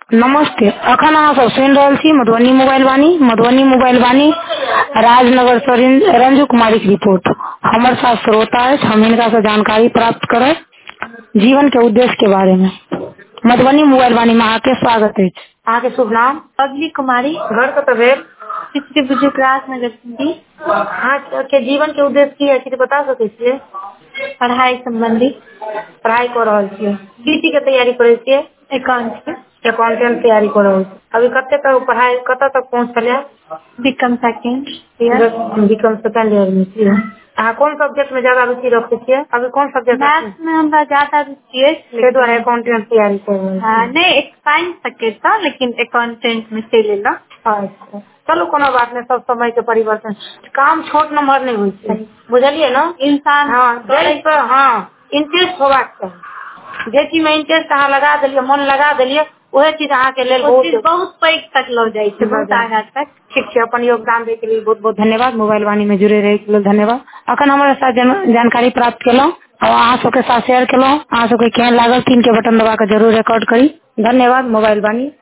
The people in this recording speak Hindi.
नमस्ते। अखन अहाँ सब सुनि रहल छी मधुबनी मोबाइल वाणी राजनगर से रंजू कुमारी की रिपोर्ट। हमर साथ श्रोता है, हम इनका से जानकारी प्राप्त करें जीवन के उद्देश्य के बारे में। मधुबनी मोबाइल वाणी में आके स्वागत है। आगे शुभ नाम? पगली कुमारी, घर कत भेल? पिछले बुजुर्ग राजनगर सिंधी। हाँ, के जीवन के उद्देश्य की है कि बता सके छिए? पढ़ाई संबंधी। पढ़ाई कर रहल छिए? की के तैयारी करे छिए? अकाउंट के। अकाउंटेंट तैयारी कर रहल छिए। अभी कते तक पढ़ाई कत तक पहुँचल है? B Com second year. B Com second year में छिए। अहाँ कौन सब्जेक्ट में ज्यादा रुचि रखते छिए? अभी कौन सब्जेक्ट? मैथ्स में हमरा ज्यादा रुचि है, के द्वारा अकाउंटेंट तैयारी कर रहल छिए। नहीं साइंस सब्जेक्ट था, लेकिन अकाउंटेंट में से लेला। अच्छा, चलो कोनो बात नहीं, सब समय के परिवर्तन। काम छोट नंबर नहीं होई छै, बुझलिए ना? इंसान हाँ इंटरेस्ट होबाक चाही। जे चीज में इंटरेस्ट अहाँ लगा देलिए, मन लगा देलिए, वह चीज अहाँ के लेल बहुत पैघ तक लग जाए छै, बहुत आगा तक। ठीक है। अपन योगदान दे के लिए बहुत बहुत धन्यवाद। मोबाइल वाणी में जुड़े रहे के लिए धन्यवाद। अखन हमारे साथ जानकारी प्राप्त केलहुँ और अहाँ सबके साथ शेयर केलहुँ। अहाँ सबके केहन लागल 3 के बटन दबा के जरूर रिकॉर्ड करी। धन्यवाद। मोबाइल वाणी।